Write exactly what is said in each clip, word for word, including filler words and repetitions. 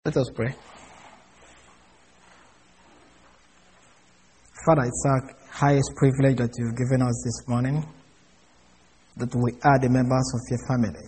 Let us pray. Father, it's our highest privilege that you've given us this morning, that we are the members of your family.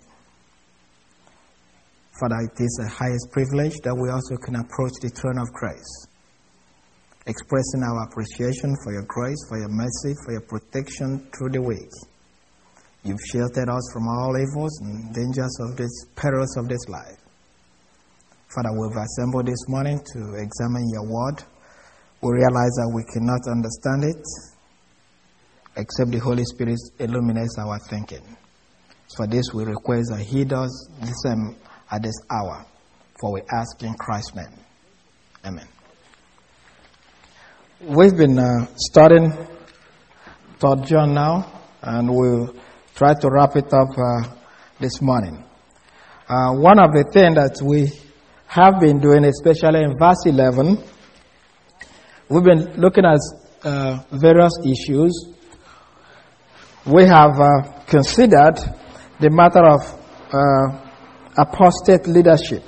Father, it is the highest privilege that we also can approach the throne of grace, expressing our appreciation for your grace, for your mercy, for your protection through the week. You've sheltered us from all evils and dangers of this, perils of this life. Father, we've assembled this morning to examine your word. We realize that we cannot understand it except the Holy Spirit illuminates our thinking. For this, we request that He does the same at this hour, for we ask in Christ's name. Amen. We've been uh, studying Third John now, and we'll try to wrap it up uh, this morning. Uh, one of the things that we have been doing, especially in verse eleven, we've been looking at uh, various issues. We have uh, considered the matter of uh, apostate leadership.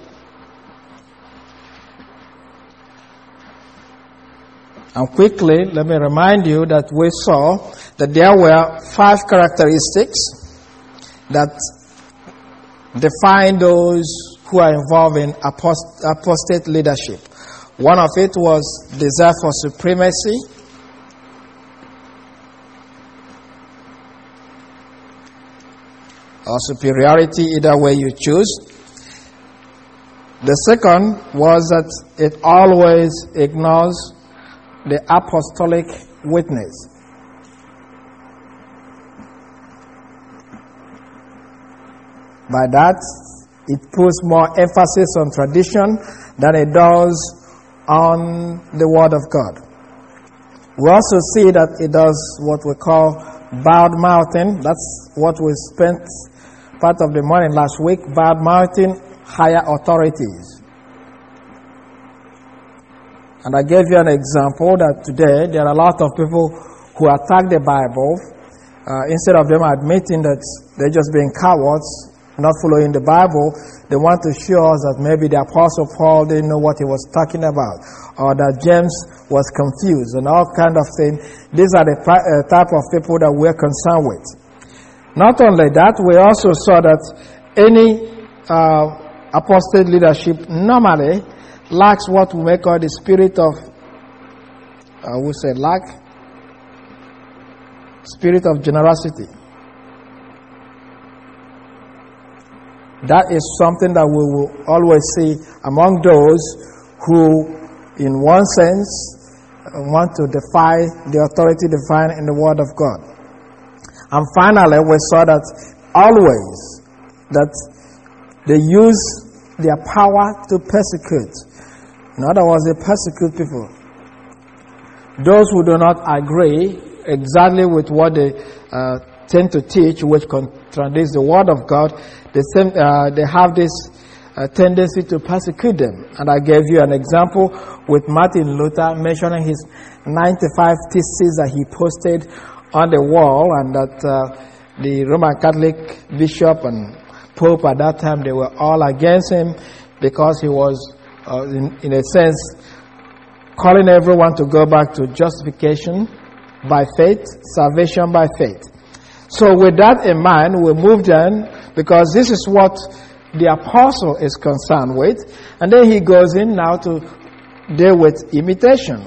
And quickly, let me remind you that we saw that there were five characteristics that define those who are involved in apost- apostate leadership. One of it was desire for supremacy, or superiority, either way you choose. The second was that it always ignores the apostolic witness. By that, it puts more emphasis on tradition than it does on the Word of God. We also see that it does what we call bad mouthing. That's what we spent part of the morning last week, bad mouthing higher authorities. And I gave you an example that today there are a lot of people who attack the Bible uh, instead of them admitting that they're just being cowards, not following the Bible. They want to show us that maybe the Apostle Paul didn't know what he was talking about, or that James was confused, and all kind of things. These are the uh, type of people that we're concerned with. Not only that, we also saw that any uh, apostate leadership normally lacks what we may call the spirit of, I would say, lack, spirit of generosity. That is something that we will always see among those who, in one sense, want to defy the authority defined in the Word of God. And finally, we saw that always that they use their power to persecute. In other words, they persecute people. Those who do not agree exactly with what they uh, tend to teach, which contradicts the Word of God, they, same, uh, they have this uh, tendency to persecute them. And I gave you an example with Martin Luther mentioning his ninety-five theses that he posted on the wall, and that uh, the Roman Catholic bishop and Pope at that time, they were all against him because he was, uh, in, in a sense, calling everyone to go back to justification by faith, salvation by faith. So with that in mind, we moved on, because this is what the apostle is concerned with. And then he goes in now to deal with imitation.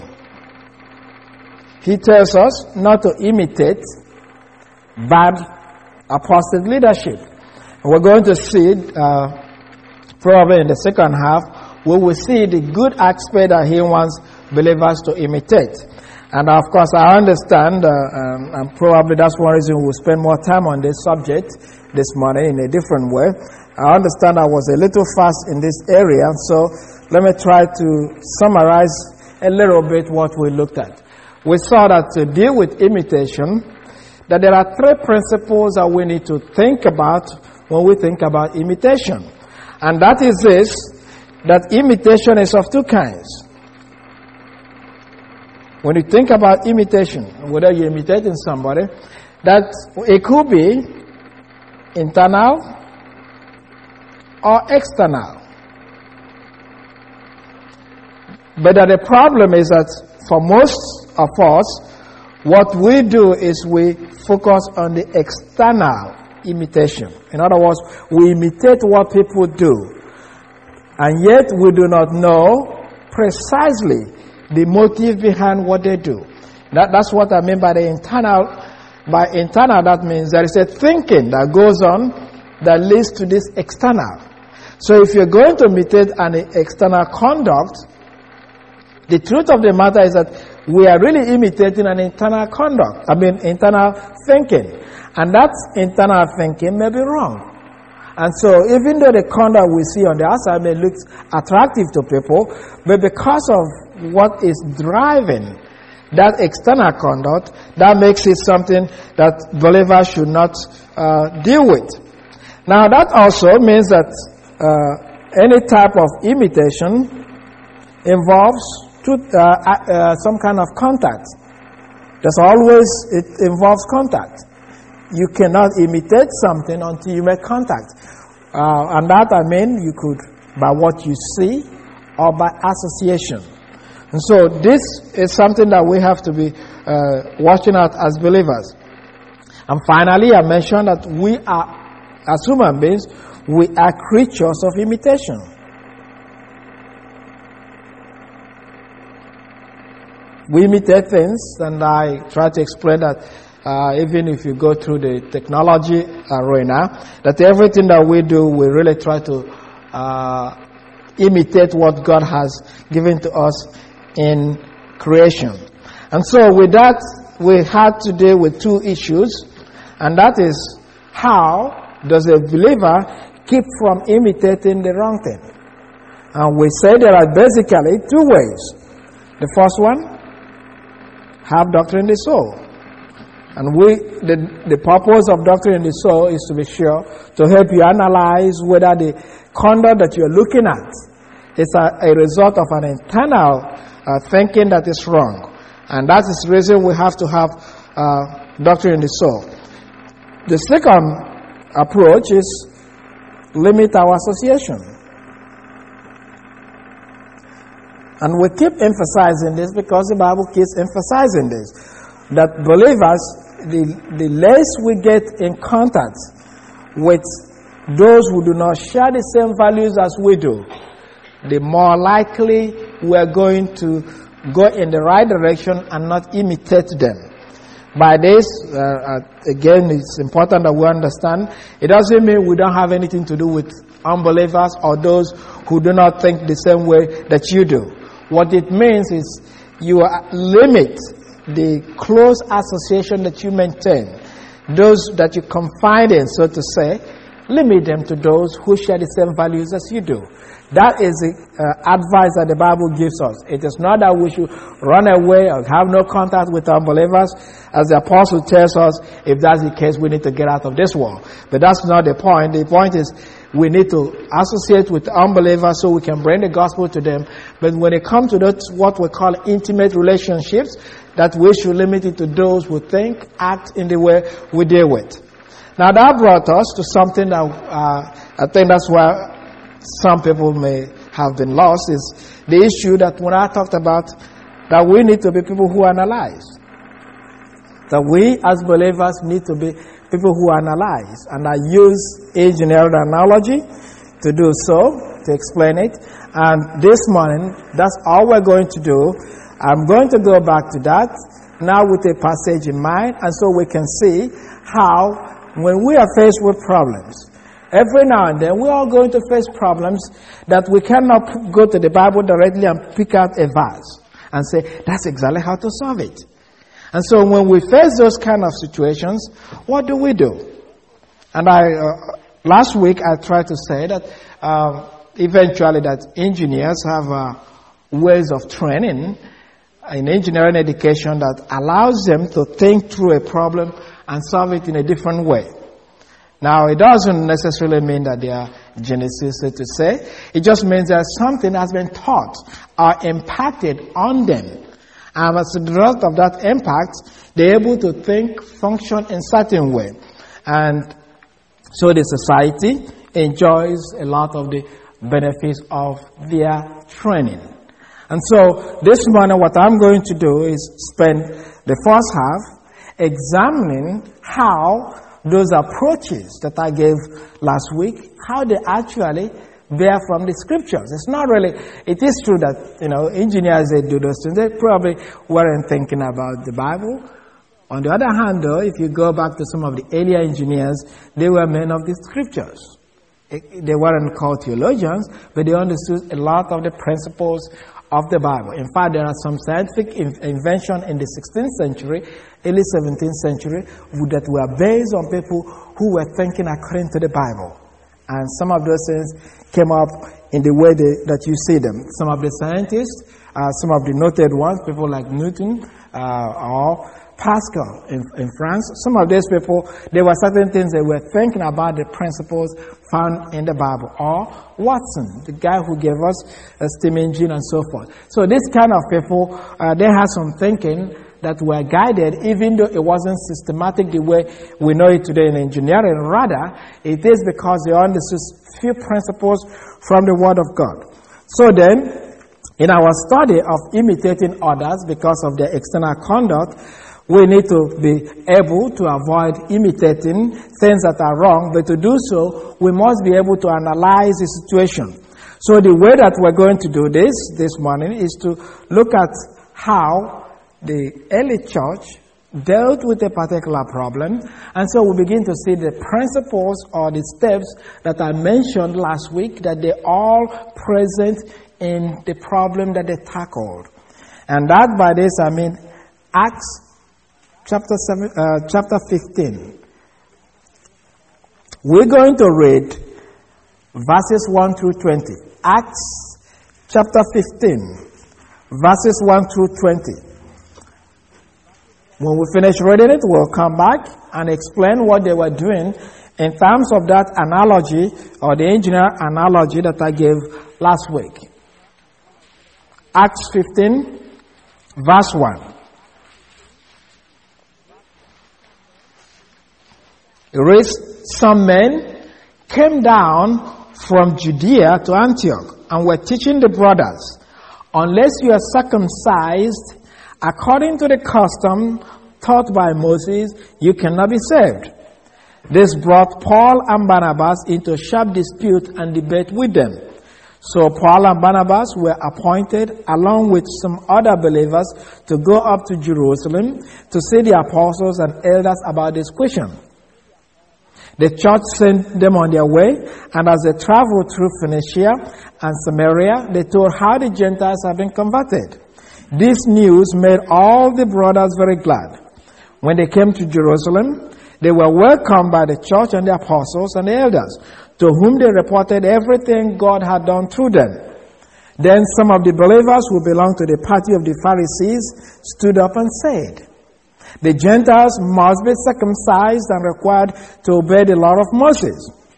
He tells us not to imitate bad apostate leadership. And we're going to see, uh, probably in the second half, we will see the good aspect that he wants believers to imitate. And of course, I understand, uh, um, and probably that's one reason we'll spend more time on this subject this morning in a different way. I understand I was a little fast in this area, so let me try to summarize a little bit what we looked at. We saw that to deal with imitation, that there are three principles that we need to think about when we think about imitation. And that is this, that imitation is of two kinds. When you think about imitation, whether you're imitating somebody, that it could be internal or external. But uh, the problem is that for most of us, what we do is we focus on the external imitation. In other words, we imitate what people do. And yet we do not know precisely the motive behind what they do. That, that's what I mean by the internal. By internal, that means there is a thinking that goes on that leads to this external. So if you're going to imitate an external conduct, the truth of the matter is that we are really imitating an internal conduct. I mean, internal thinking. And that internal thinking may be wrong. And so even though the conduct we see on the outside may look attractive to people, but because of what is driving that external conduct, that makes it something that believers should not uh, deal with. Now that also means that uh, any type of imitation involves to, uh, uh, some kind of contact. There's always, it involves contact. You cannot imitate something until you make contact. Uh, and that I mean you could by what you see or by association. And so this is something that we have to be uh, watching out as believers. And finally, I mentioned that we are, as human beings, we are creatures of imitation. We imitate things, and I try to explain that uh, even if you go through the technology arena, that everything that we do, we really try to uh, imitate what God has given to us in creation. And so with that, we had to deal with two issues, and that is, how does a believer keep from imitating the wrong thing? And we say there are basically two ways. The first one, have doctrine in the soul. And we, the, the purpose of doctrine in the soul is to be sure to help you analyze whether the conduct that you're looking at is a, a result of an internal uh, thinking that is wrong. And that is the reason we have to have uh, doctrine in the soul. The second approach is limit our association. And we keep emphasizing this because the Bible keeps emphasizing this. That believers, the, the less we get in contact with those who do not share the same values as we do, the more likely we are going to go in the right direction and not imitate them. By this, uh, again, it's important that we understand, it doesn't mean we don't have anything to do with unbelievers or those who do not think the same way that you do. What it means is you limit the close association that you maintain. Those that you confide in, so to say, limit them to those who share the same values as you do. That is the uh, advice that the Bible gives us. It is not that we should run away or have no contact with unbelievers. As the apostle tells us, if that's the case, we need to get out of this world. But that's not the point. The point is we need to associate with unbelievers so we can bring the gospel to them. But when it comes to that, what we call intimate relationships, that we should limit it to those who think, act in the way we deal with. Now that brought us to something that uh, I think that's why some people may have been lost, is the issue that when I talked about that we need to be people who analyze. That we as believers need to be people who analyze. And I use engineering analogy to do so, to explain it. And this morning, that's all we're going to do. I'm going to go back to that now with a passage in mind, and so we can see how when we are faced with problems, every now and then we're all going to face problems that we cannot go to the Bible directly and pick out a verse and say, that's exactly how to solve it. And so when we face those kind of situations, what do we do? And I, uh, last week I tried to say that uh, eventually that engineers have uh, ways of training in engineering education that allows them to think through a problem and solve it in a different way. Now, it doesn't necessarily mean that they are geniuses, so to say. It just means that something has been taught or impacted on them. And as a result of that impact, they're able to think, function in a certain way. And so the society enjoys a lot of the benefits of their training. And so this morning what I'm going to do is spend the first half examining how those approaches that I gave last week, how they actually bear from the scriptures. It's not really, it is true that, you know, engineers, they do those things. They probably weren't thinking about the Bible. On the other hand, though, if you go back to some of the earlier engineers, they were men of the scriptures. They weren't called theologians, but they understood a lot of the principles of the Bible. In fact, there are some scientific inventions in the sixteenth century, early seventeenth century, that were based on people who were thinking according to the Bible. And some of those things came up in the way they, that you see them. Some of the scientists, uh, some of the noted ones, people like Newton uh, or Pascal in, in France, some of those people, there were certain things they were thinking about the principles found in the Bible. Or Watson, the guy who gave us a steam engine and so forth. So this kind of people, uh, they had some thinking that were guided, even though it wasn't systematic the way we know it today in engineering. Rather, it is because they understood few principles from the Word of God. So then, in our study of imitating others because of their external conduct, we need to be able to avoid imitating things that are wrong, but to do so, we must be able to analyze the situation. So the way that we're going to do this this morning is to look at how the early church dealt with a particular problem, and so we begin to see the principles or the steps that I mentioned last week, that they're all present in the problem that they tackled. And that by this I mean Acts chapter seven, uh, chapter fifteen. We're going to read verses one through twenty. Acts chapter fifteen, verses one through twenty. When we finish reading it, we'll come back and explain what they were doing in terms of that analogy or the engineer analogy that I gave last week. Acts fifteen, verse one. It reads, some men came down from Judea to Antioch and were teaching the brothers, unless you are circumcised according to the custom taught by Moses, you cannot be saved. This brought Paul and Barnabas into a sharp dispute and debate with them. So Paul and Barnabas were appointed along with some other believers to go up to Jerusalem to see the apostles and elders about this question. The church sent them on their way, and as they traveled through Phoenicia and Samaria, they told how the Gentiles had been converted. This news made all the brothers very glad. When they came to Jerusalem, they were welcomed by the church and the apostles and the elders, to whom they reported everything God had done through them. Then some of the believers who belonged to the party of the Pharisees stood up and said, the Gentiles must be circumcised and required to obey the law of Moses.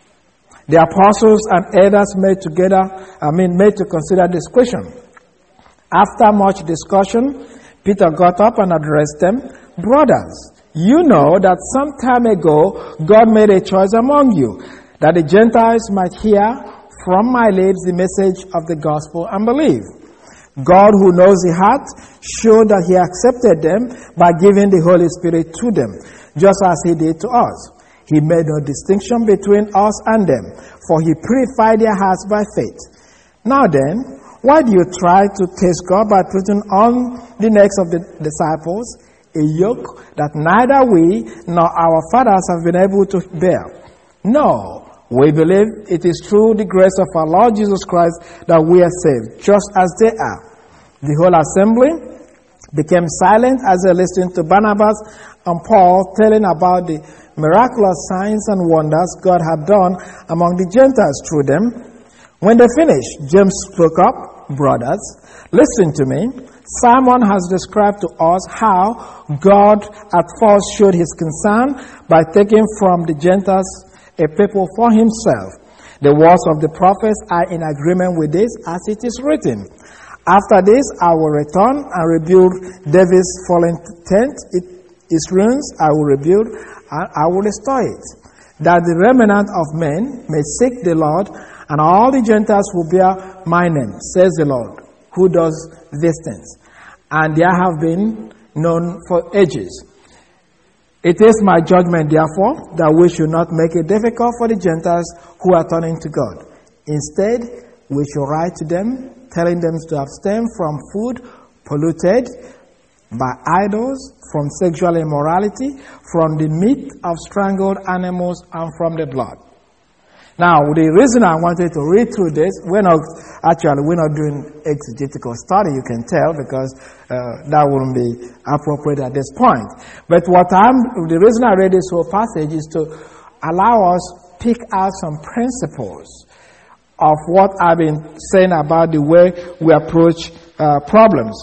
The apostles and elders made together, I mean, made to consider this question. After much discussion, Peter got up and addressed them. Brothers, you know that some time ago God made a choice among you, that the Gentiles might hear from my lips the message of the gospel and believe. God, who knows the heart, showed that he accepted them by giving the Holy Spirit to them, just as he did to us. He made no distinction between us and them, for he purified their hearts by faith. Now then, why do you try to test God by putting on the necks of the disciples a yoke that neither we nor our fathers have been able to bear? No, we believe it is through the grace of our Lord Jesus Christ that we are saved, just as they are. The whole assembly became silent as they listened to Barnabas and Paul telling about the miraculous signs and wonders God had done among the Gentiles through them. When they finished, James spoke up, brothers, listen to me. Simon has described to us how God at first showed his concern by taking from the Gentiles a people for himself. The words of the prophets are in agreement with this, as it is written. After this, I will return and rebuild David's fallen tent. It, its ruins I will rebuild, and I will restore it, that the remnant of men may seek the Lord, and all the Gentiles will bear my name, says the Lord. who does these things. And they have been known for ages. It is my judgment, therefore, that we should not make it difficult for the Gentiles who are turning to God. Instead, we should write to them, telling them to abstain from food polluted by idols, from sexual immorality, from the meat of strangled animals, and from the blood. Now, the reason I wanted to read through this, we're not, actually, we're not doing exegetical study, you can tell, because uh, that wouldn't be appropriate at this point. But what I'm, the reason I read this whole passage is to allow us pick out some principles of what I've been saying about the way we approach uh, problems,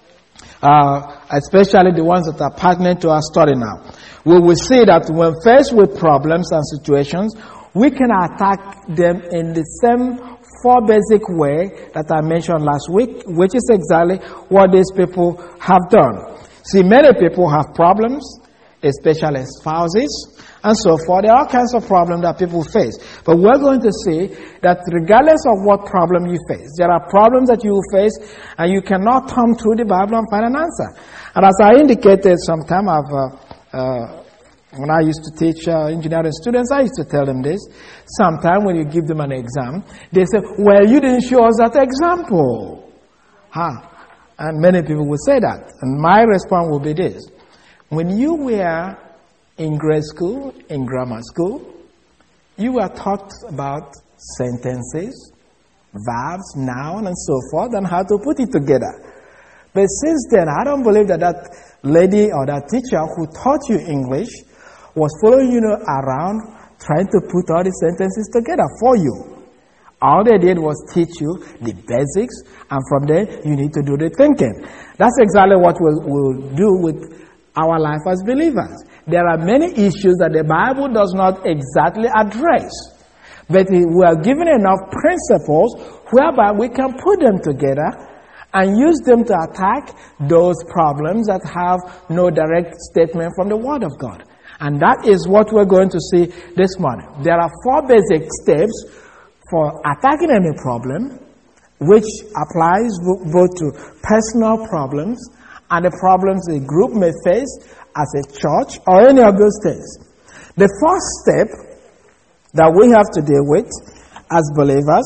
uh, especially the ones that are pertinent to our study now. We will see that when faced with problems and situations, we can attack them in the same four basic way that I mentioned last week, which is exactly what these people have done. See, many people have problems, especially spouses, and so forth. There are all kinds of problems that people face. But we're going to see that regardless of what problem you face, there are problems that you will face, and you cannot thumb through the Bible and find an answer. And as I indicated sometime, I've uh, uh, When I used to teach uh, engineering students, I used to tell them this. Sometimes when you give them an exam, they say, well, you didn't show us that example. Huh? And many people will say that. And my response will be this. When you were in grade school, in grammar school, you were taught about sentences, verbs, noun, and so forth, and how to put it together. But since then, I don't believe that that lady or that teacher who taught you English was following you around trying to put all the sentences together for you. All they did was teach you the basics, and from there you need to do the thinking. That's exactly what we'll, we'll do with our life as believers. There are many issues that the Bible does not exactly address, but we are given enough principles whereby we can put them together and use them to attack those problems that have no direct statement from the Word of God. And that is what we're going to see this morning. There are four basic steps for attacking any problem, which applies both to personal problems and the problems a group may face as a church or any of those things. The first step that we have to deal with as believers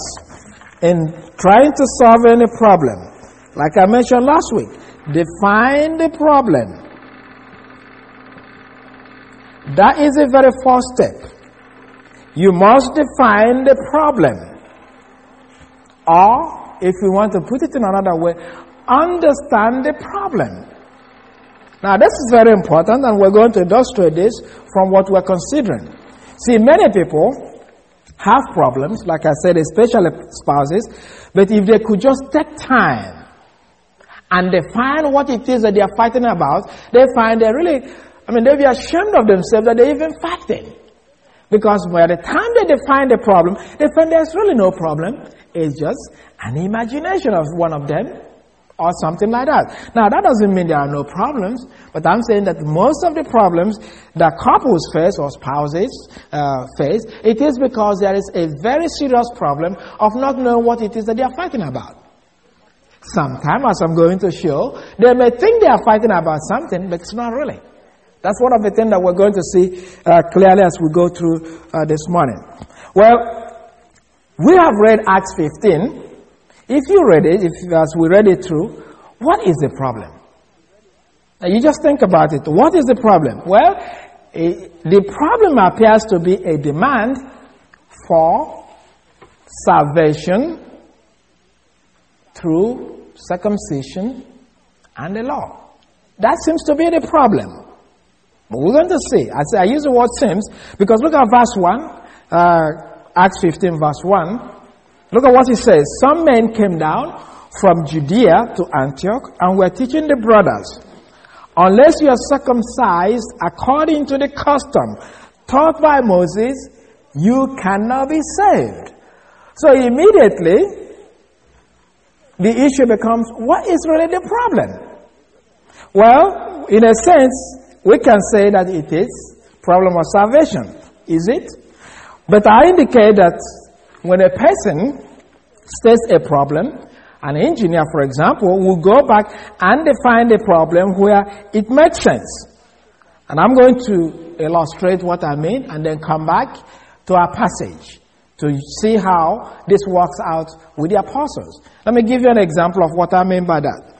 in trying to solve any problem, like I mentioned last week, define the problem. That is the very first step. You must define the problem. Or, if we want to put it in another way, understand the problem. Now, this is very important, and we're going to illustrate this from what we're considering. See, many people have problems, like I said, especially spouses, but if they could just take time and define what it is that they are fighting about, they find they really... I mean, they'll be ashamed of themselves that they're even fighting. Because by the time they define the problem, they find there's really no problem. It's just an imagination of one of them or something like that. Now, that doesn't mean there are no problems, but I'm saying that most of the problems that couples face or spouses uh, face, it is because there is a very serious problem of not knowing what it is that they are fighting about. Sometimes, as I'm going to show, they may think they are fighting about something, but it's not really. That's one of the things that we're going to see uh, clearly as we go through uh, this morning. Well, we have read Acts fifteen. If you read it, if as we read it through, what is the problem? Now you just think about it. What is the problem? Well, a, the problem appears to be a demand for salvation through circumcision and the law. That seems to be the problem. But we're going to see. I, say, I use the word seems because look at verse one, uh, Acts fifteen verse one. Look at what he says. Some men came down from Judea to Antioch and were teaching the brothers, unless you are circumcised according to the custom taught by Moses, you cannot be saved. So immediately, the issue becomes, what is really the problem? Well, in a sense, we can say that it is problem of salvation. Is it? But I indicate that when a person states a problem, An engineer, for example, will go back and define the problem where it makes sense. And I'm going to illustrate what I mean and then come back to our passage to see how this works out with the apostles. Let me give you an example of what I mean by that.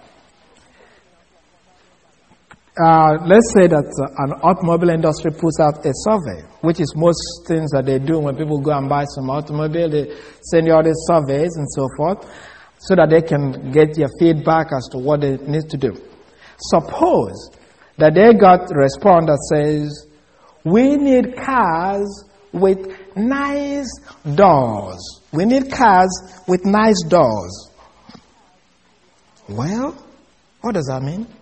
Uh, let's say that uh, an automobile industry puts out a survey, which is most things that they do when people go and buy some automobile. They send you all these surveys and so forth so that they can get your feedback as to what they need to do. Suppose that they got a response that says, we need cars with nice doors. We need cars with nice doors. Well, what does that mean?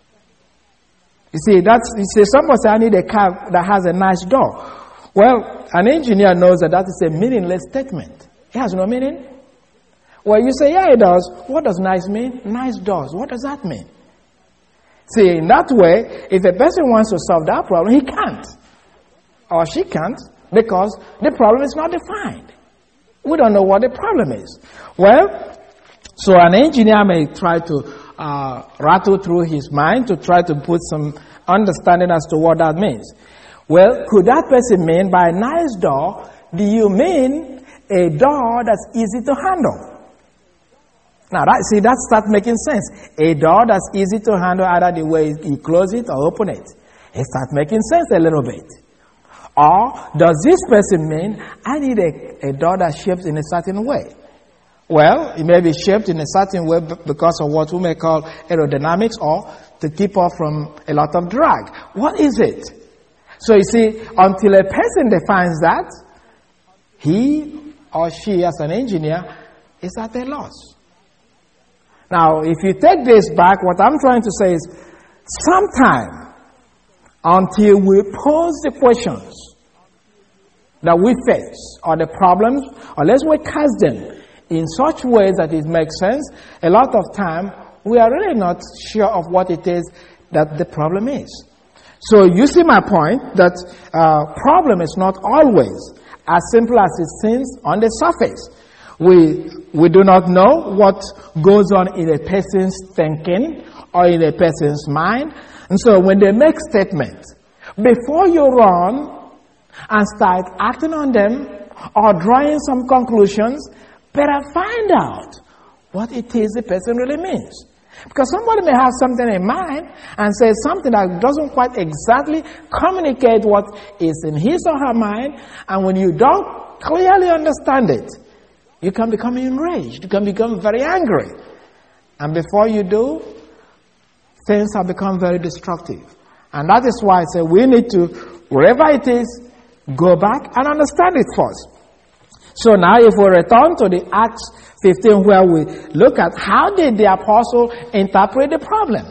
You see, that's, you see, somebody say, I need a car that has a nice door. Well, an engineer knows that that is a meaningless statement. It has no meaning. Well, you say, yeah, it does. What does nice mean? Nice doors. What does that mean? See, in that way, if a person wants to solve that problem, he can't. Or she can't, because the problem is not defined. We don't know what the problem is. Well, so an engineer may try to Uh, rattle through his mind to try to put some understanding as to what that means. Well, could that person mean by a nice door, do you mean a door that's easy to handle? Now, that, see, that starts making sense. A door that's easy to handle, either the way you close it or open it. It starts making sense a little bit. Or does this person mean I need a, a door that's shaped in a certain way? Well, it may be shaped in a certain way because of what we may call aerodynamics or to keep off from a lot of drag. What is it? So you see, until a person defines that, he or she as an engineer is at a loss. Now, if you take this back, what I'm trying to say is, sometime until we pose the questions that we face or the problems, unless we cast them in such ways that it makes sense, a lot of time we are really not sure of what it is that the problem is. So you see my point that uh, problem is not always as simple as it seems on the surface. We we do not know what goes on in a person's thinking or in a person's mind, and so when they make statements, before you run and start acting on them or drawing some conclusions, better find out what it is the person really means. Because somebody may have something in mind and say something that doesn't quite exactly communicate what is in his or her mind, and when you don't clearly understand it, you can become enraged, you can become very angry. And before you do, things have become very destructive. And that is why I say we need to, wherever it is, go back and understand it first. So now if we return to the Acts fifteen where we look at how did the apostle interpret the problem.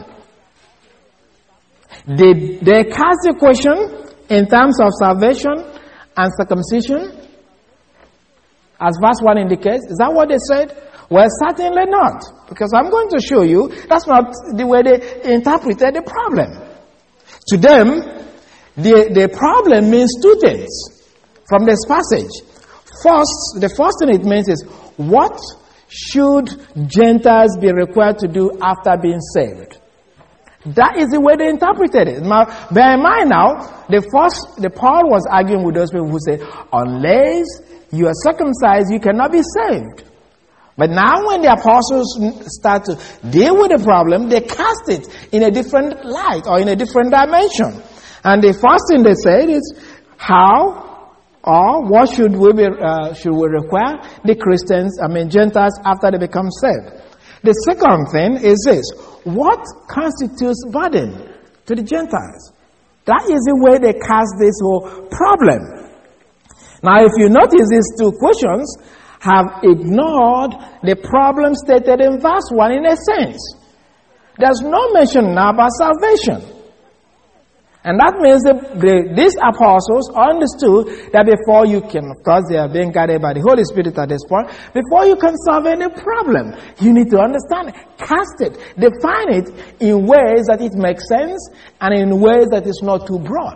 Did they cast the question in terms of salvation and circumcision? As verse one indicates, is that what they said? Well, certainly not. Because I'm going to show you that's not the way they interpreted the problem. To them, the, the problem means two things from this passage. First, the first thing it means is, what should Gentiles be required to do after being saved? That is the way they interpreted it. Now, bear in mind now, the first, the Paul was arguing with those people who say, unless you are circumcised, you cannot be saved. But now when the apostles start to deal with the problem, they cast it in a different light or in a different dimension. And the first thing they said is, how or what should we be, uh, should we require the Christians, I mean Gentiles, after they become saved? The second thing is this: what constitutes burden to the Gentiles? That is the way they cast this whole problem. Now, if you notice, these two questions have ignored the problem stated in verse one in a sense. There's no mention now about salvation. And that means that the, these apostles understood that before you can, of course they are being guided by the Holy Spirit at this point, before you can solve any problem, you need to understand it, cast it, define it in ways that it makes sense and in ways that is not too broad.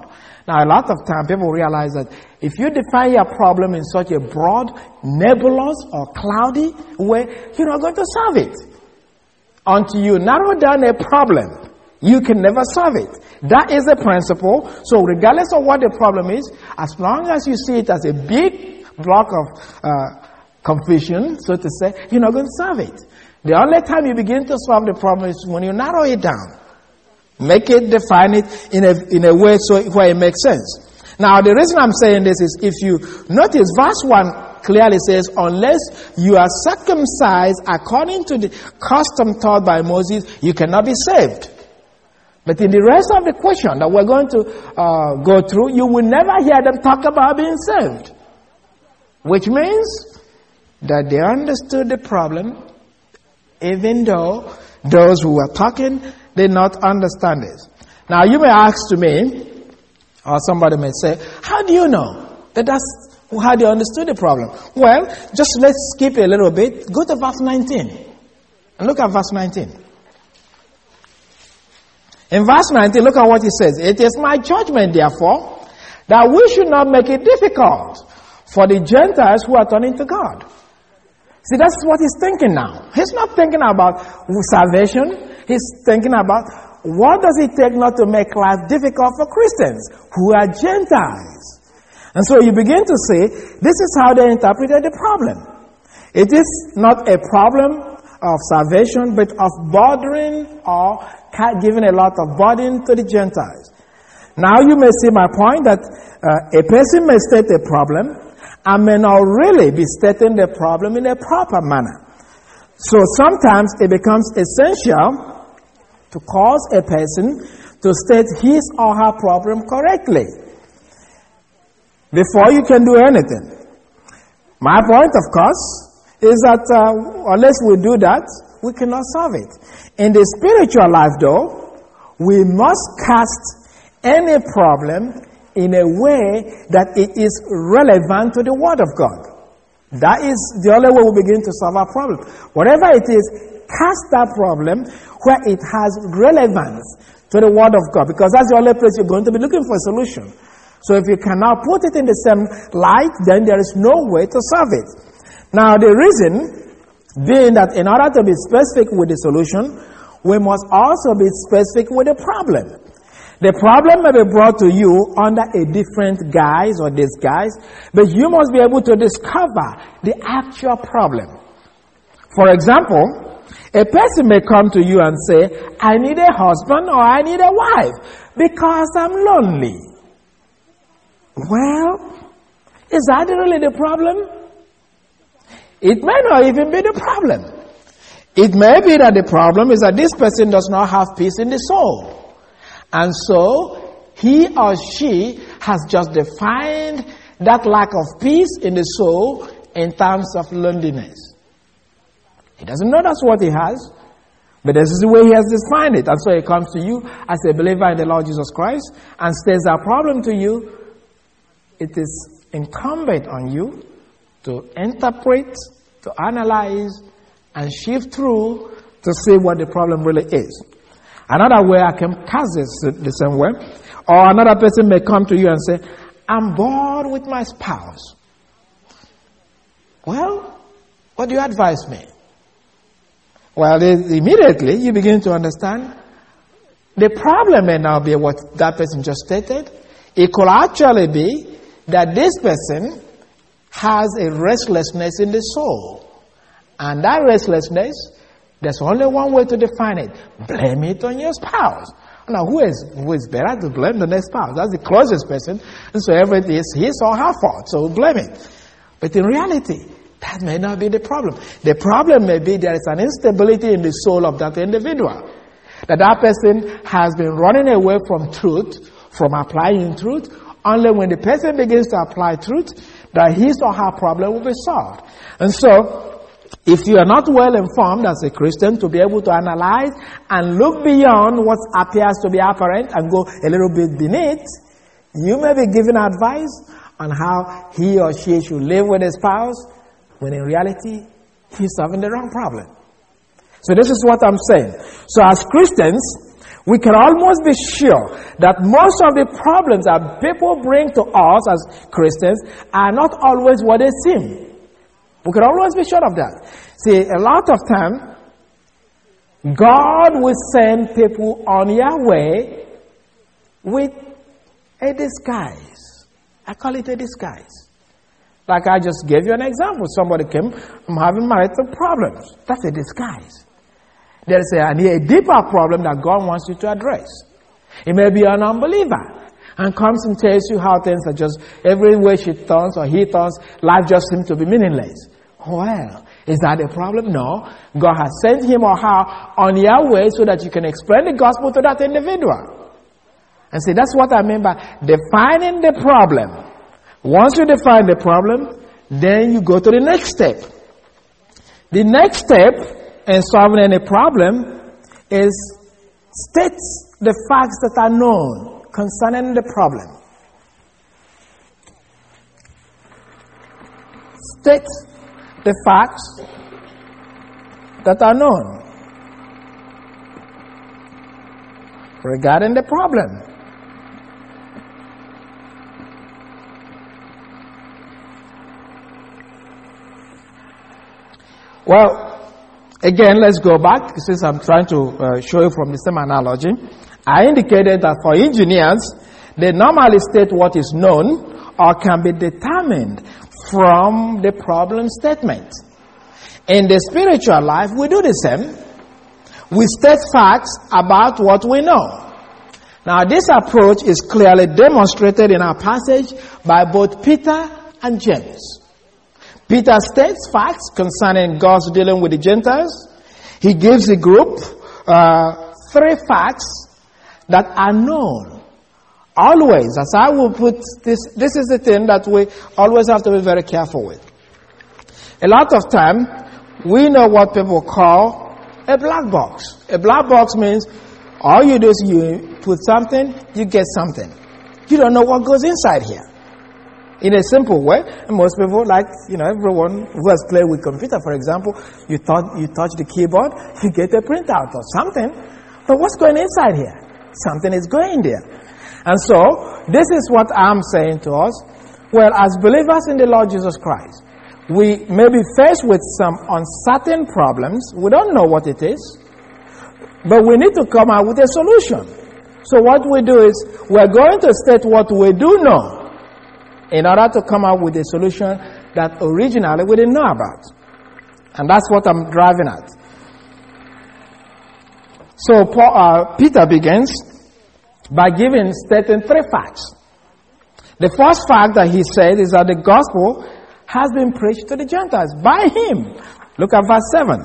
Now, a lot of time people realize that if you define your problem in such a broad, nebulous, or cloudy way, you're not going to solve it. Until you narrow down a problem, you can never solve it. That is the principle. So regardless of what the problem is, as long as you see it as a big block of uh, confusion, so to say, you're not going to solve it. The only time you begin to solve the problem is when you narrow it down. Make it, define it in a, in a way so where it makes sense. Now, the reason I'm saying this is if you notice verse one clearly says, unless you are circumcised according to the custom taught by Moses, you cannot be saved. But in the rest of the question that we're going to uh, go through, you will never hear them talk about being saved. Which means that they understood the problem, even though those who were talking did not understand it. Now, you may ask to me, or somebody may say, how do you know that that's how they understood the problem? Well, just let's skip a little bit. Go to verse nineteen. And look at verse nineteen. In verse nineteen, look at what he says. It is my judgment, therefore, that we should not make it difficult for the Gentiles who are turning to God. See, that's what he's thinking now. He's not thinking about salvation. He's thinking about what does it take not to make life difficult for Christians who are Gentiles. And so you begin to say, this is how they interpreted the problem. It is not a problem of salvation, but of bothering or giving a lot of burden to the Gentiles. Now you may see my point that uh, a person may state a problem and may not really be stating the problem in a proper manner. So sometimes it becomes essential to cause a person to state his or her problem correctly before you can do anything. My point, of course, is that uh, unless we do that, we cannot solve it. In the spiritual life, though, we must cast any problem in a way that it is relevant to the Word of God. That is the only way we begin to solve our problem. Whatever it is, cast that problem where it has relevance to the Word of God, because that's the only place you're going to be looking for a solution. So if you cannot put it in the same light, then there is no way to solve it. Now, the reason being that in order to be specific with the solution, we must also be specific with the problem. The problem may be brought to you under a different guise or disguise, but you must be able to discover the actual problem. For example, a person may come to you and say, I need a husband or I need a wife because I'm lonely. Well, is that really the problem? It may not even be the problem. It may be that the problem is that this person does not have peace in the soul. And so, he or she has just defined that lack of peace in the soul in terms of loneliness. He doesn't know that's what he has, but this is the way he has defined it. And so he comes to you as a believer in the Lord Jesus Christ and states that problem to you. It is incumbent on you to interpret, to analyze, and shift through to see what the problem really is. Another way I can cast this the same way, or another person may come to you and say, I'm bored with my spouse. Well, what do you advise me? Well, immediately you begin to understand the problem may not be what that person just stated. It could actually be that this person has a restlessness in the soul. And that restlessness, there's only one way to define it. Blame it on your spouse. Now, who is who is better to blame than their spouse? That's the closest person. And so everything is his or her fault. So blame it. But in reality, that may not be the problem. The problem may be there is an instability in the soul of that individual. That that person has been running away from truth, from applying truth. Only when the person begins to apply truth, that his or her problem will be solved. And so, if you are not well informed as a Christian to be able to analyze and look beyond what appears to be apparent and go a little bit beneath, you may be given advice on how he or she should live with his spouse, when in reality, he's solving the wrong problem. So this is what I'm saying. So as Christians, We can almost be sure that most of the problems that people bring to us as Christians are not always what they seem. We can always be sure of that. See, a lot of time, God will send people on your way with a disguise. I call it a disguise. Like I just gave you an example. Somebody came, I'm having marital problems. That's a disguise. There is a, a deeper problem that God wants you to address. It may be an unbeliever and comes and tells you how things are just, every way she turns or he turns, life just seems to be meaningless. Well, is that a problem? No. God has sent him or her on your way so that you can explain the gospel to that individual. And see, that's what I mean by defining the problem. Once you define the problem, then you go to the next step. The next step in solving any problem is state the facts that are known concerning the problem. State the facts that are known regarding the problem. Well, again, let's go back, since I'm trying to uh, show you from the same analogy. I indicated that for engineers, they normally state what is known or can be determined from the problem statement. In the spiritual life, we do the same. We state facts about what we know. Now, this approach is clearly demonstrated in our passage by both Peter and James. Peter states facts concerning God's dealing with the Gentiles. He gives the group uh, three facts that are known. Always, as I will put this, this is the thing that we always have to be very careful with. A lot of time, we know what people call a black box. A black box means all you do is you put something, you get something. You don't know what goes inside here. In a simple way, and most people, like, you know, everyone who has played with computer, for example, you, touch, you touch the keyboard, you get a printout or something. But what's going inside here? Something is going there. And so, this is what I'm saying to us. Well, as believers in the Lord Jesus Christ, we may be faced with some uncertain problems. We don't know what it is. But we need to come out with a solution. So what we do is, we're going to state what we do know, in order to come up with a solution that originally we didn't know about. And that's what I'm driving at. So Paul, uh, Peter begins by giving, stating three facts. The first fact that he said is that the gospel has been preached to the Gentiles by him. Look at verse seven.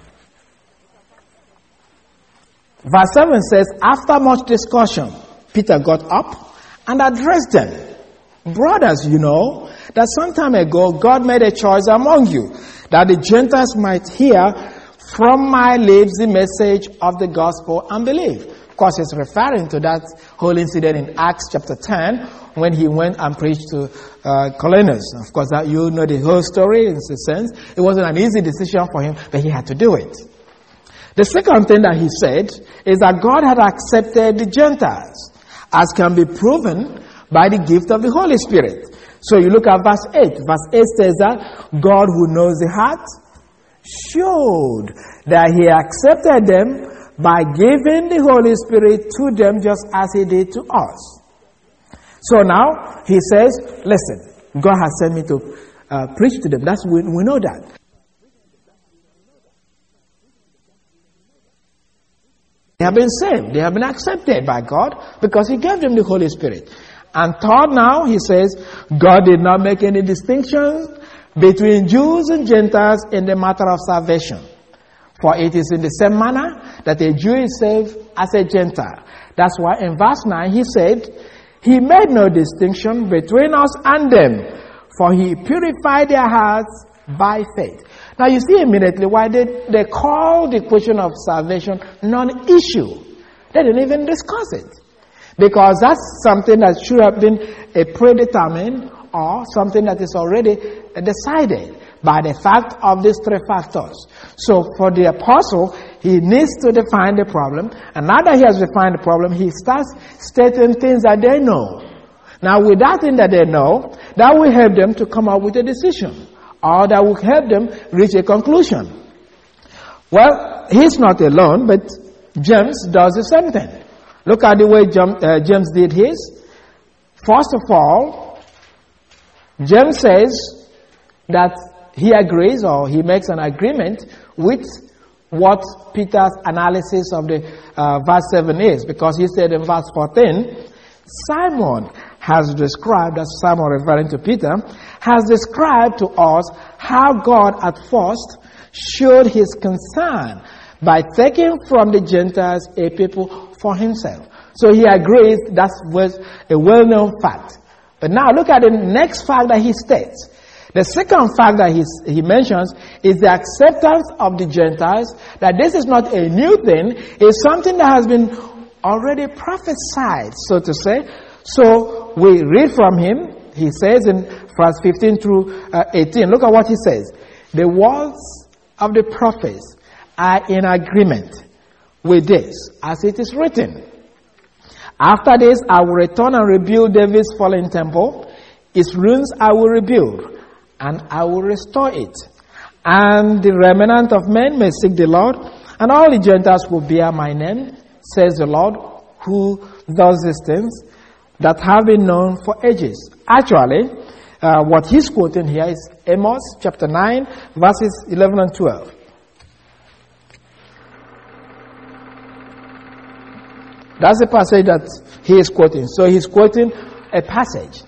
Verse seven says, after much discussion, Peter got up and addressed them. Brothers, you know that some time ago God made a choice among you that the Gentiles might hear from my lips the message of the gospel and believe. Of course, it's referring to that whole incident in Acts chapter ten when he went and preached to uh, Colonnus. Of course, that you know the whole story in a sense. It wasn't an easy decision for him, but he had to do it. The second thing that he said is that God had accepted the Gentiles, as can be proven by the gift of the Holy Spirit. So you look at verse eight. Verse eight says that God who knows the heart showed that he accepted them by giving the Holy Spirit to them just as he did to us. So now he says, listen, God has sent me to uh, preach to them. That's we, we know that. They have been saved. They have been accepted by God because he gave them the Holy Spirit. And third now, he says, God did not make any distinction between Jews and Gentiles in the matter of salvation. For it is in the same manner that a Jew is saved as a Gentile. That's why in verse nine he said, he made no distinction between us and them, for he purified their hearts by faith. Now you see immediately why they, they call the question of salvation non-issue. They didn't even discuss it. Because that's something that should have been a predetermined or something that is already decided by the fact of these three factors. So for the apostle, he needs to define the problem. And now that he has defined the problem, he starts stating things that they know. Now, with that thing that they know, that will help them to come up with a decision, or that will help them reach a conclusion. Well, he's not alone, but James does the same thing. Look at the way James did his. First of all, James says that he agrees, or he makes an agreement with what Peter's analysis of the uh, verse seven is, because he said in verse fourteen, Simon has described, as Simon referring to Peter, has described to us how God at first showed his concern by taking from the Gentiles a people for himself. So he agrees that was a well-known fact. But now look at the next fact that he states. The second fact that he, he mentions is the acceptance of the Gentiles, that this is not a new thing, it's something that has been already prophesied, so to say. So we read from him, he says in verse fifteen through eighteen, look at what he says. The words of the prophets are in agreement with this, as it is written. After this, I will return and rebuild David's fallen temple. Its ruins I will rebuild, and I will restore it. And the remnant of men may seek the Lord, and all the Gentiles will bear my name, says the Lord, who does these things that have been known for ages. Actually, uh, what he's quoting here is Amos chapter nine, verses eleven and twelve. That's the passage that he is quoting. So he's quoting a passage.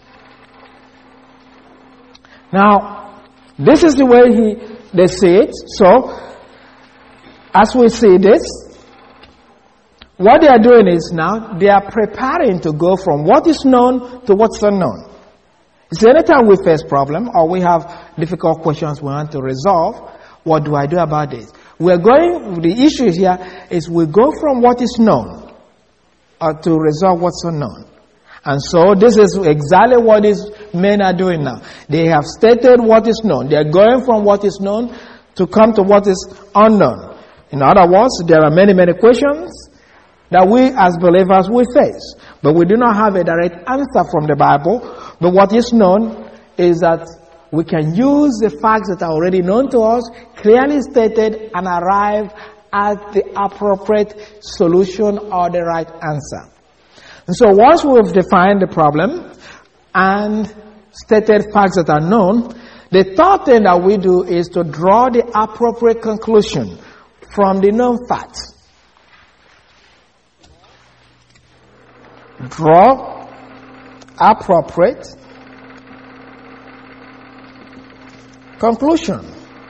Now, this is the way he they say it. So, as we see this, what they are doing is now they are preparing to go from what is known to what's unknown. You see, anytime we face problem or we have difficult questions we want to resolve, what do I do about this? We're going, the issue here is we go from what is known or to resolve what's unknown. And so this is exactly what these men are doing now. They have stated what is known. They are going from what is known to come to what is unknown. In other words, there are many, many questions that we as believers will face. But we do not have a direct answer from the Bible. But what is known is that we can use the facts that are already known to us, clearly stated, and arrive at the appropriate solution or the right answer. And so once we've defined the problem and stated facts that are known, the third thing that we do is to draw the appropriate conclusion from the known facts. Draw appropriate conclusion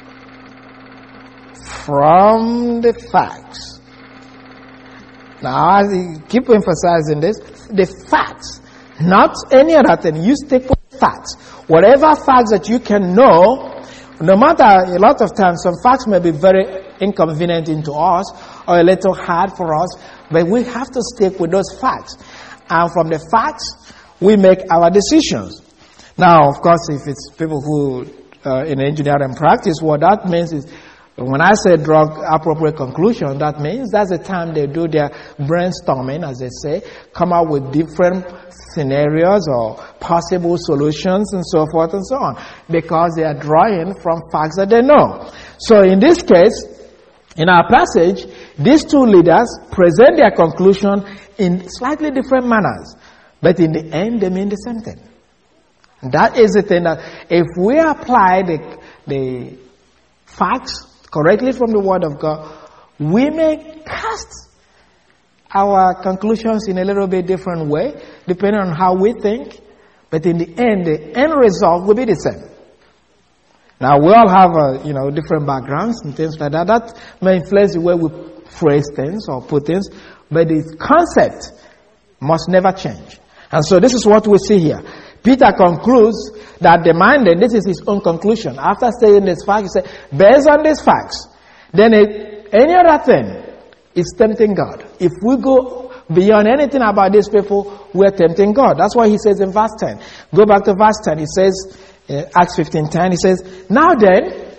from the facts. Now, I keep emphasizing this, the facts, not any other thing. You stick with facts. Whatever facts that you can know, no matter, a lot of times, some facts may be very inconvenient to us or a little hard for us, but we have to stick with those facts. And from the facts, we make our decisions. Now, of course, if it's people who, uh, in engineering practice, what that means is, when I say draw appropriate conclusion, that means that's the time they do their brainstorming, as they say, come up with different scenarios or possible solutions and so forth and so on, because they are drawing from facts that they know. So in this case, in our passage, these two leaders present their conclusion in slightly different manners, but in the end they mean the same thing. That is the thing, that if we apply the, the facts correctly from the Word of God, we may cast our conclusions in a little bit different way, depending on how we think, but in the end, the end result will be the same. Now, we all have, uh, you know, different backgrounds and things like that. That may influence the way we phrase things or put things, but the concept must never change. And so this is what we see here. Peter concludes that the minded, this is his own conclusion. After saying this fact, he said, based on these facts, then it, any other thing is tempting God. If we go beyond anything about these people, we're tempting God. That's why he says in verse ten. Go back to verse ten. He says, uh, Acts fifteen ten, he says, now then,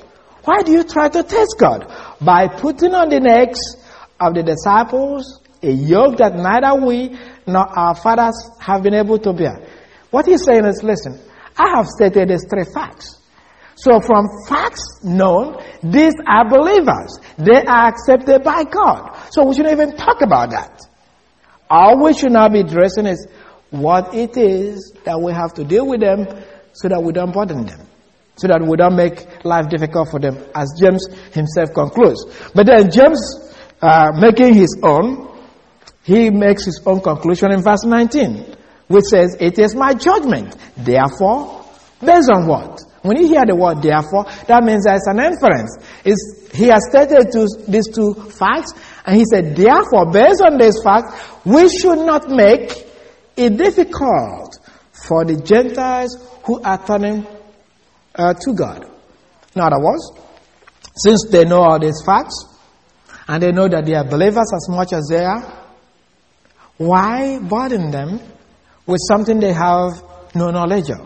Why do you try to test God? By putting on the necks of the disciples a yoke that neither we nor our fathers have been able to bear. What he's saying is, listen, I have stated these three facts. So from facts known, these are believers. They are accepted by God. So we shouldn't even talk about that. All we should now be addressing is what it is that we have to deal with them so that we don't burden them. So that we don't make life difficult for them, as James himself concludes. But then James, uh, making his own, he makes his own conclusion in verse nineteen, which says, it is my judgment. Therefore, based on what? When you hear the word therefore, that means there's an inference. It's, he has stated two, these two facts, and he said, therefore, based on these facts, we should not make it difficult for the Gentiles who are turning Uh, to God. In other words, since they know all these facts, and they know that they are believers as much as they are, why burden them with something they have no knowledge of?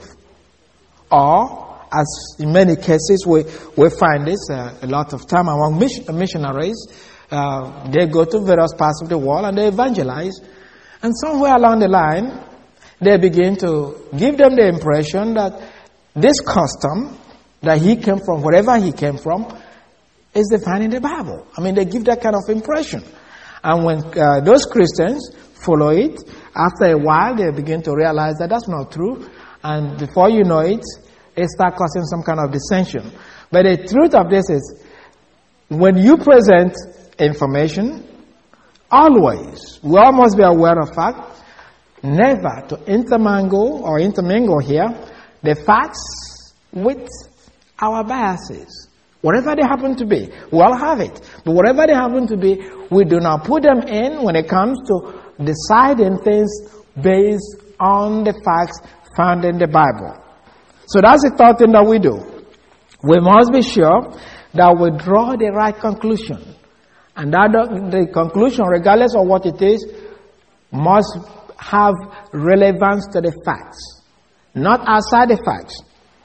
Or, as in many cases we, we find this uh, a lot of time among mission, missionaries, uh, they go to various parts of the world and they evangelize, and somewhere along the line, they begin to give them the impression that this custom that he came from, wherever he came from, is defined in the Bible. I mean, they give that kind of impression. And when uh, those Christians follow it, after a while, they begin to realize that that's not true. And before you know it, it starts causing some kind of dissension. But the truth of this is, when you present information, always, we all must be aware of fact, never to intermingle or intermingle here the facts with our biases. Whatever they happen to be, we all have it. But whatever they happen to be, we do not put them in when it comes to deciding things based on the facts found in the Bible. So that's the third thing that we do. We must be sure that we draw the right conclusion. And that the conclusion, regardless of what it is, must have relevance to the facts. Not outside the facts.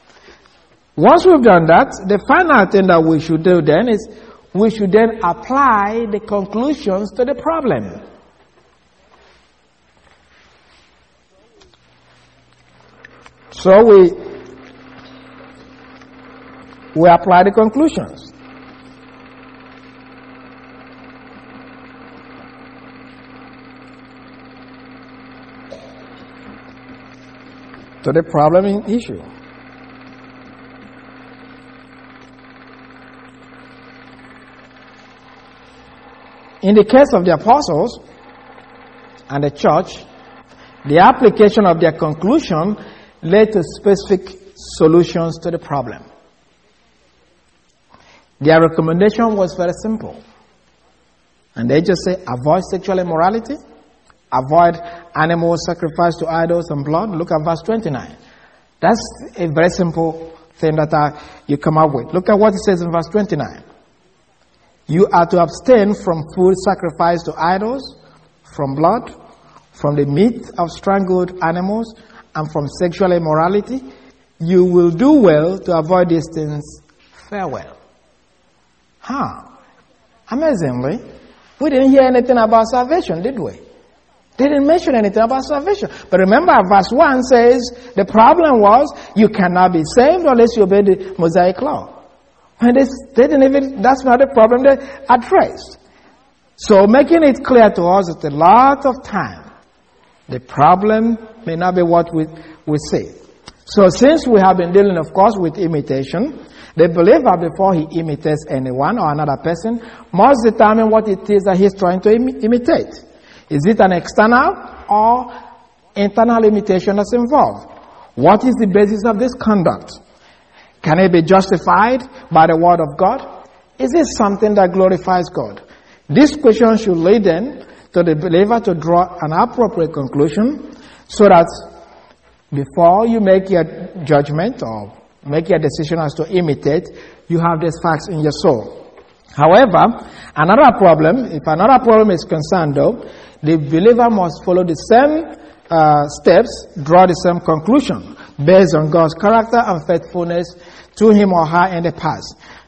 Once we've done that, the final thing that we should do then is we should then apply the conclusions to the problem. So we we apply the conclusions. To the problem in issue. In the case of the apostles and the church, the application of their conclusion led to specific solutions to the problem. Their recommendation was very simple. And they just say, avoid sexual immorality, avoid animal sacrifice to idols and blood. Look at verse twenty-nine. That's a very simple thing that uh, you come up with. Look at what it says in verse twenty-nine. You are to abstain from food sacrificed to idols, from blood, from the meat of strangled animals, and from sexual immorality. You will do well to avoid these things. Farewell. Huh. Amazingly, we didn't hear anything about salvation, did we? They didn't mention anything about salvation. But remember, verse one says the problem was you cannot be saved unless you obey the Mosaic law. And they, they didn't even, that's not the problem they addressed. So making it clear to us that a lot of time, the problem may not be what we, we say. So since we have been dealing, of course, with imitation, the believer, before he imitates anyone or another person, must determine what it is that he's trying to imi- imitate. Is it an external or internal imitation that's involved? What is the basis of this conduct? Can it be justified by the word of God? Is it something that glorifies God? This question should lead then to the believer to draw an appropriate conclusion so that before you make your judgment or make your decision as to imitate, you have these facts in your soul. However, another problem, if another problem is concerned though, the believer must follow the same uh, steps, draw the same conclusion based on God's character and faithfulness to him or her in the past.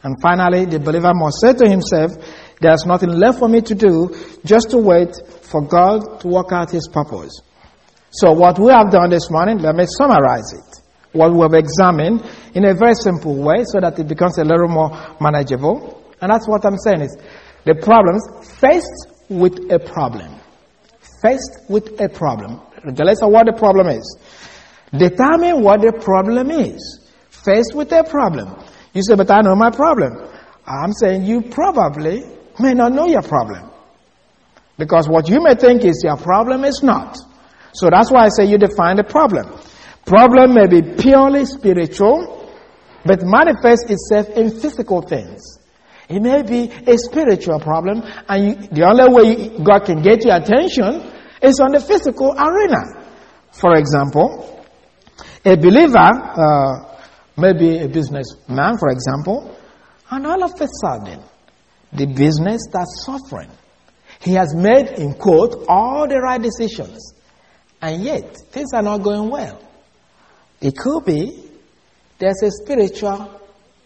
And finally, the believer must say to himself, there's nothing left for me to do, just to wait for God to work out his purpose. So what we have done this morning, let me summarize it. What we have examined in a very simple way so that it becomes a little more manageable. And that's what I'm saying is, the problems, faced with a problem. Faced with a problem. Regardless of what the problem is. Determine what the problem is. Faced with a problem. You say, but I know my problem. I'm saying you probably may not know your problem. Because what you may think is your problem is not. So that's why I say you define the problem. Problem may be purely spiritual, but manifests itself in physical things. It may be a spiritual problem, and you, the only way God can get your attention is on the physical arena. For example, a believer, uh, maybe a businessman, for example, and all of a sudden, the business starts suffering. He has made, in quote, all the right decisions, and yet things are not going well. It could be there's a spiritual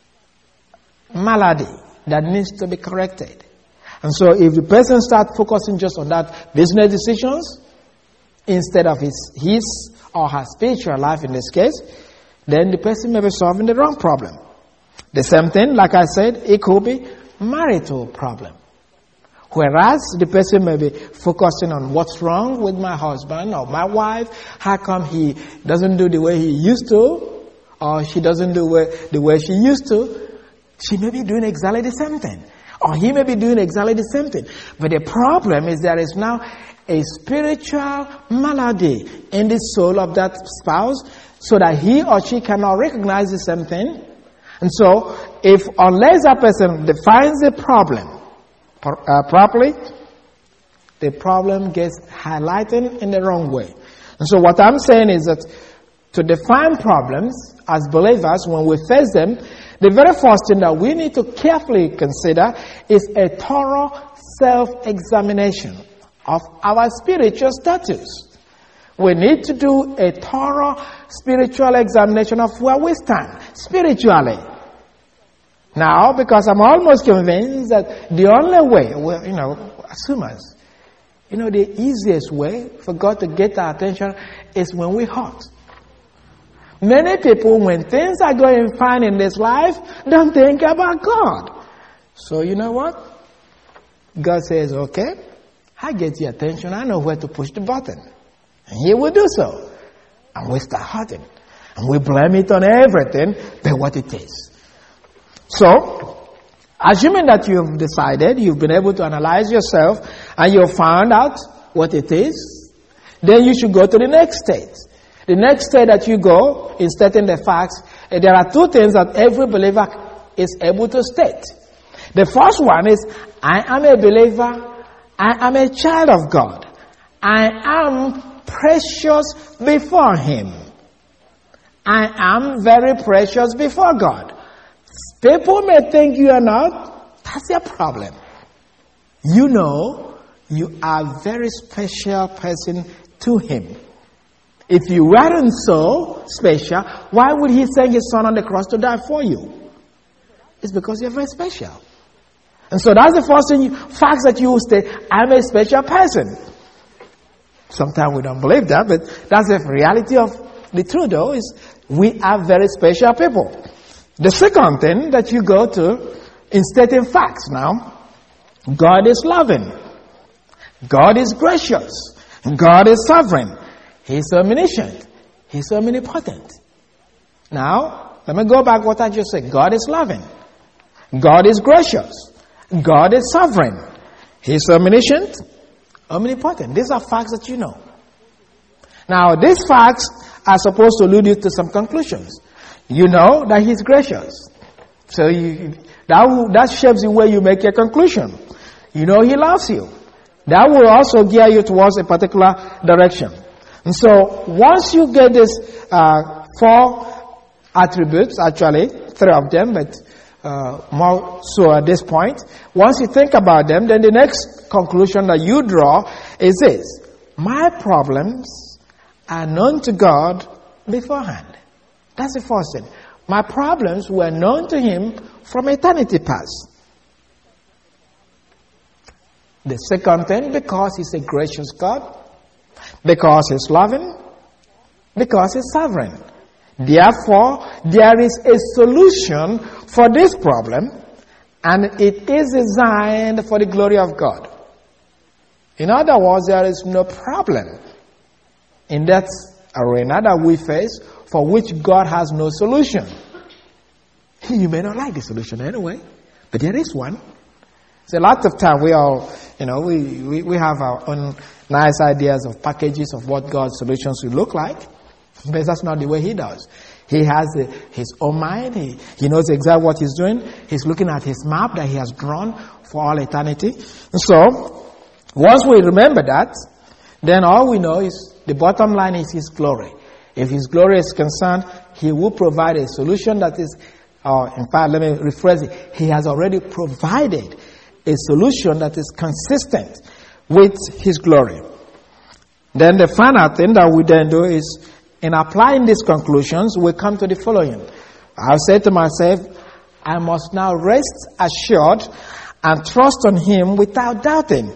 malady that needs to be corrected. And so if the person starts focusing just on that business decisions instead of his, his or her spiritual life in this case, then the person may be solving the wrong problem. The same thing, like I said, it could be marital problem. Whereas the person may be focusing on what's wrong with my husband or my wife, how come he doesn't do the way he used to, or she doesn't do the way she used to. She may be doing exactly the same thing, or he may be doing exactly the same thing. But the problem is there is now a spiritual malady in the soul of that spouse, so that he or she cannot recognize the same thing. And so, if unless that person defines the problem uh, properly, the problem gets highlighted in the wrong way. And so what I'm saying is that to define problems as believers, when we face them, the very first thing that we need to carefully consider is a thorough self-examination of our spiritual status. We need to do a thorough spiritual examination of where we stand spiritually. Now, because I'm almost convinced that the only way, well, you know, assumers, you know, the easiest way for God to get our attention is when we hurt. Many people, when things are going fine in this life, don't think about God. So you know what? God says, okay, I get your attention. I know where to push the button. And He will do so. And we start hurting. And we blame it on everything but what it is. So, assuming that you've decided, you've been able to analyze yourself, and you've found out what it is, then you should go to the next stage. The next stage that you go in stating the facts, there are two things that every believer is able to state. The first one is, I am a believer, I am a child of God. I am precious before Him. I am very precious before God. People may think you are not. That's your problem. You know you are a very special person to Him. If you weren't so special, why would He send His Son on the cross to die for you? It's because you're very special. And so that's the first thing, you, facts that you will state, I'm a special person. Sometimes we don't believe that, but that's the reality of the truth though, is we are very special people. The second thing that you go to in stating facts now, God is loving. God is gracious. God is sovereign. He's omniscient. He's omnipotent. Now, let me go back what I just said. God is loving. God is gracious. God is sovereign. He's omniscient, omnipotent. These are facts that you know. Now, these facts are supposed to lead you to some conclusions. You know that He's gracious. So you, that, will, that shapes the way you make your conclusion. You know He loves you. That will also gear you towards a particular direction. And so once you get these uh, four attributes, actually, three of them, but uh, more so at this point, once you think about them, then the next conclusion that you draw is this. My problems are known to God beforehand. That's the first thing. My problems were known to him from eternity past. The second thing, because he's a gracious God, because he's loving, because he's sovereign. Therefore, there is a solution for this problem, and it is designed for the glory of God. In other words, there is no problem in that arena that we face for which God has no solution. You may not like the solution anyway, but there is one. So a lot of time we all, you know, we, we, we have our own nice ideas of packages of what God's solutions will look like, but that's not the way he does. He has a, his own mind. He, he knows exactly what he's doing. He's looking at his map that he has drawn for all eternity. And so, once we remember that, then all we know is the bottom line is his glory. If his glory is concerned, he will provide a solution that is, uh, in fact, let me rephrase it. He has already provided a solution that is consistent with his glory. Then the final thing that we then do is, in applying these conclusions, we come to the following. I'll say to myself, I must now rest assured and trust on him without doubting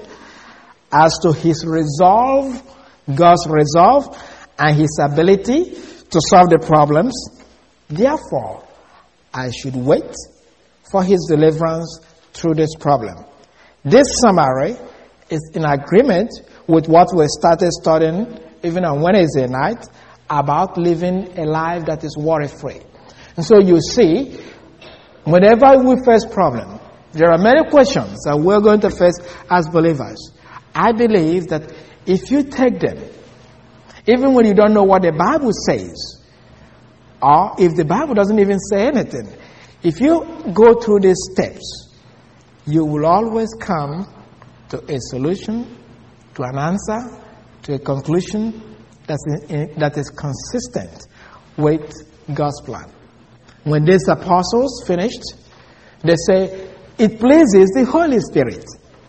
as to his resolve, God's resolve, and his ability to solve the problems. Therefore, I should wait for his deliverance through this problem. This summary is in agreement with what we started studying even on Wednesday night about living a life that is worry-free. And so you see, whenever we face problem, there are many questions that we're going to face as believers. I believe that if you take them, even when you don't know what the Bible says, or if the Bible doesn't even say anything, if you go through these steps, you will always come to a solution, to an answer, to a conclusion that's in, that is consistent with God's plan. When these apostles finished, they say, it pleases the Holy Spirit.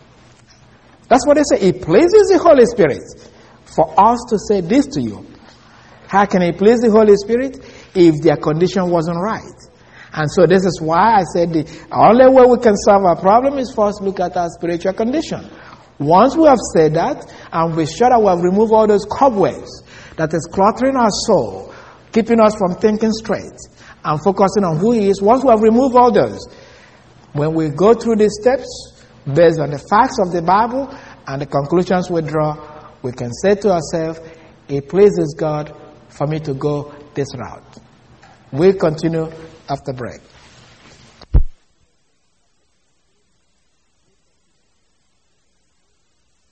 That's what they say. It pleases the Holy Spirit for us to say this to you. How can it please the Holy Spirit if their condition wasn't right? And so this is why I said the only way we can solve our problem is first look at our spiritual condition. Once we have said that, and we're sure that we have removed all those cobwebs that is cluttering our soul, keeping us from thinking straight, and focusing on who he is, once we have removed all those, when we go through these steps, based on the facts of the Bible and the conclusions we draw, we can say to ourselves, it pleases God for me to go this route. We'll continue after break.